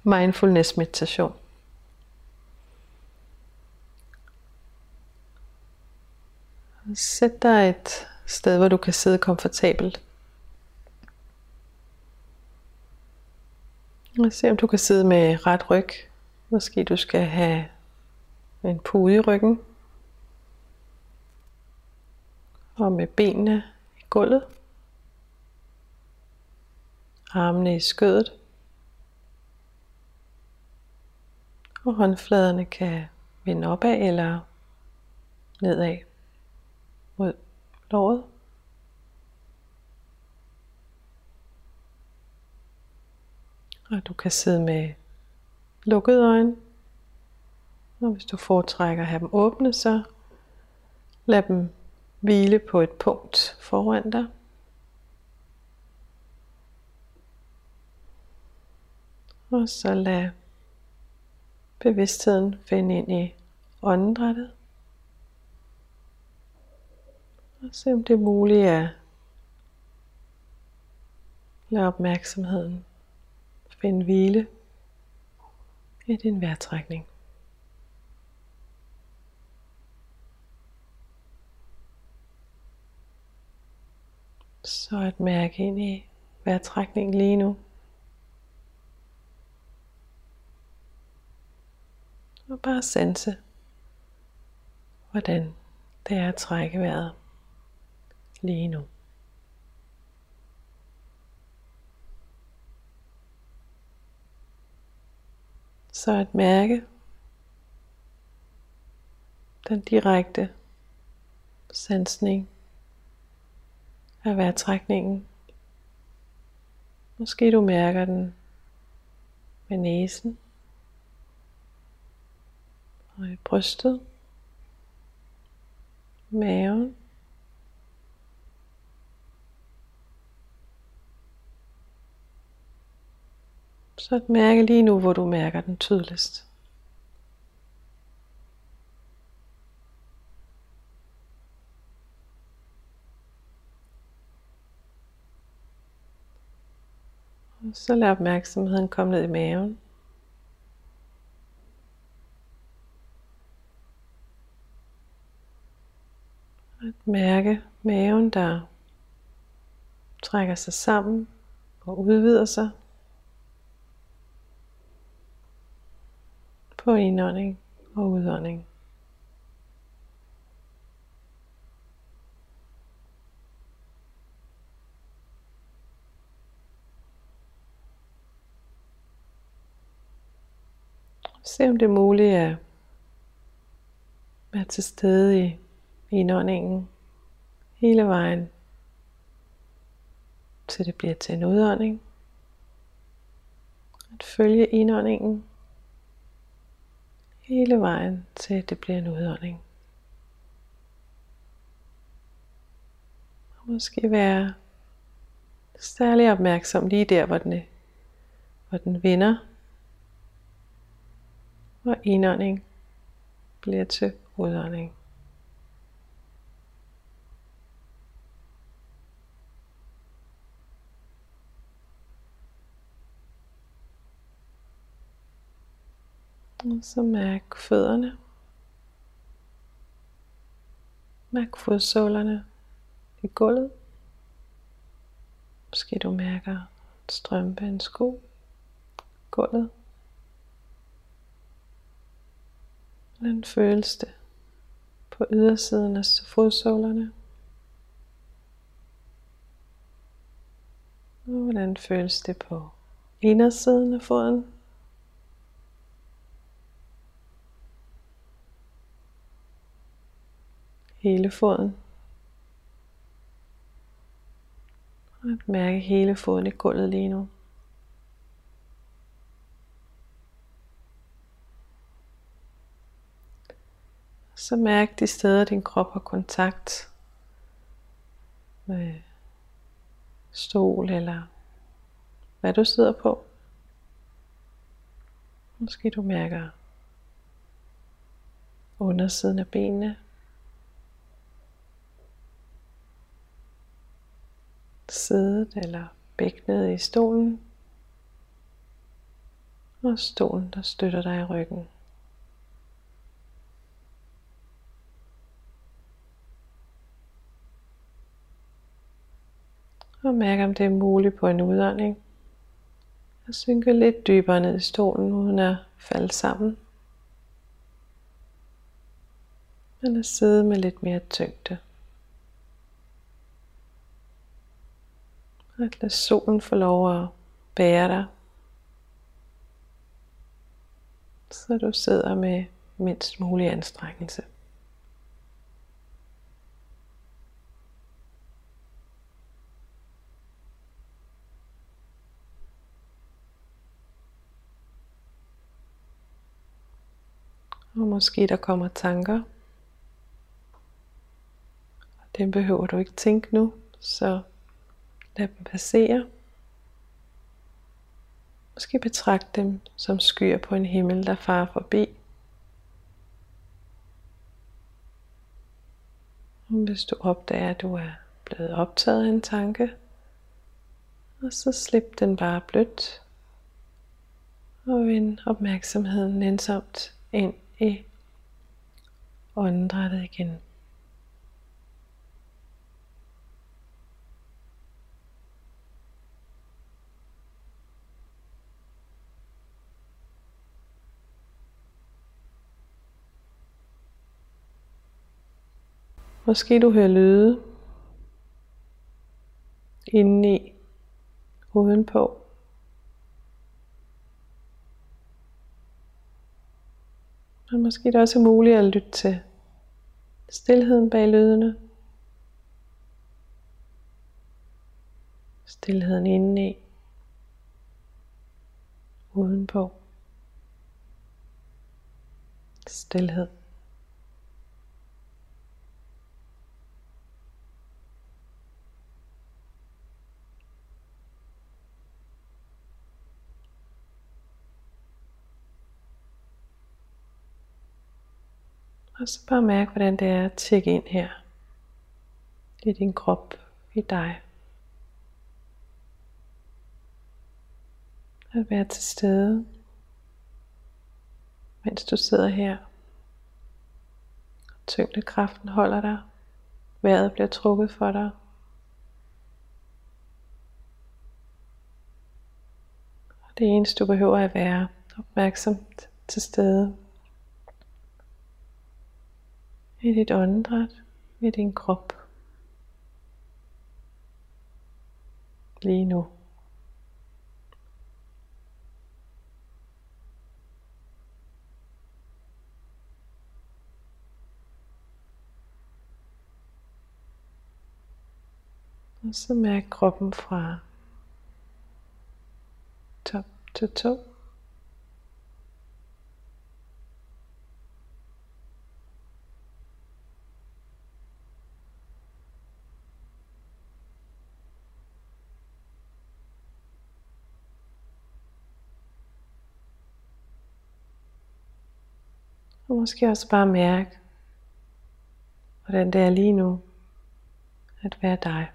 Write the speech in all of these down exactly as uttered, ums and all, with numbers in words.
mindfulness meditation. Sæt dig et sted, hvor du kan sidde komfortabelt. Og se om du kan sidde med ret ryg. Måske du skal have en pude i ryggen. Og med benene i gulvet. Armene i skødet. Og håndfladerne kan vende opad eller nedad mod låret. Og du kan sidde med lukkede øjne. Og hvis du foretrækker at have dem åbne, så lad dem hvile på et punkt foran dig. Og så lad bevidstheden finde ind i åndedrættet. Og se om det er muligt at lade opmærksomheden finde hvile i din vejrtrækning. Så at mærke ind i vejrtrækningen lige nu. Og bare sanse, hvordan det er at trække vejret lige nu. Så at mærke den direkte sansning af vejrtrækningen. Måske du mærker den med næsen og i brystet, maven, så at mærke lige nu, hvor du mærker den tydeligst. Og så lad opmærksomheden komme ned i maven. At mærke maven, der trækker sig sammen og udvider sig på indånding og udånding. Se om det er muligt at være til stede i indåndingen hele vejen, til det bliver til en udånding. At følge indåndingen hele vejen, til det bliver en udånding. Og måske være særlig opmærksom lige der, hvor den, hvor den vender, og indånding bliver til udånding. Og så mærk fødderne. Mærk fodsålerne i gulvet. Måske du mærker en strømpe, en sko, gulvet. Hvordan føles det på ydersiden af fodsålerne? Og hvordan føles det på indersiden af foden? Hele foden. Og at mærke hele foden i gulvet lige nu. Så mærk de steder, din krop har kontakt med stol eller hvad du sidder på. Måske du mærker undersiden af benene. Sædet eller bækkenet i stolen. og stolen, der støtter dig i ryggen. Og mærk, om det er muligt på en udånding at synke lidt dybere ned i stolen, uden at falde sammen. Men at sidde med lidt mere tyngde. Og at lade solen få lov at bære dig, så du sidder med mindst mulig anstrengelse. Og måske der kommer tanker. Dem behøver du ikke tænke nu, så lad dem passere. Måske betragt dem som skyer på en himmel, der farer forbi. Og hvis du opdager, at du er blevet optaget af en tanke, og så slip den bare blødt. Og vend opmærksomheden nænsomt ind i åndedrættet igen. Måske du hører lyde indeni, udenpå. Men måske det også er muligt at lytte til stilheden bag lydene. Stilheden indeni, udenpå. Stilhed. Og så bare mærk, hvordan det er at tjekke ind her i din krop, i dig. At være til stede, mens du sidder her. Tyngdekraften holder dig. Vejret bliver trukket for dig. Og det eneste du behøver at være opmærksomt til stede i dit åndedræt, i din krop. Lige nu. Og så mærk kroppen fra top til tå. Og måske også bare mærke, hvordan det er lige nu at være dig.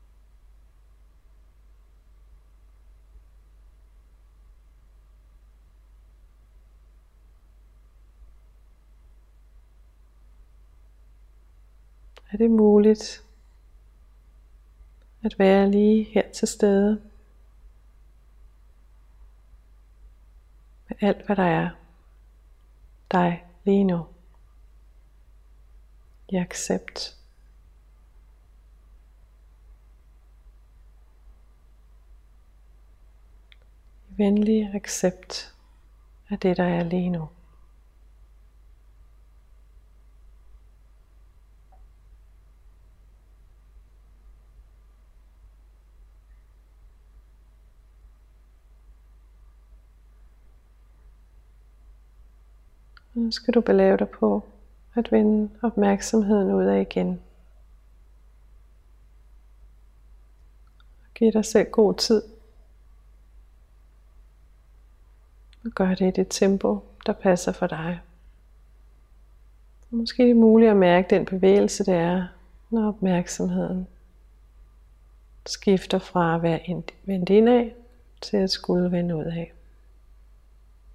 Er det muligt at være lige her til stede med alt hvad der er dig lige nu, i accept, i venlig accept af det der er lige nu. Nu skal du belave dig på at vende opmærksomheden ud af igen. Giv dig selv god tid. Og gør det i det tempo, der passer for dig. Og måske er det muligt at mærke den bevægelse, det er, når opmærksomheden skifter fra at være vendt indad til at skulle vende ud af.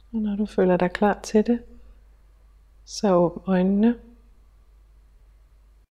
Og når du føler dig klar til det, så åbn øjnene.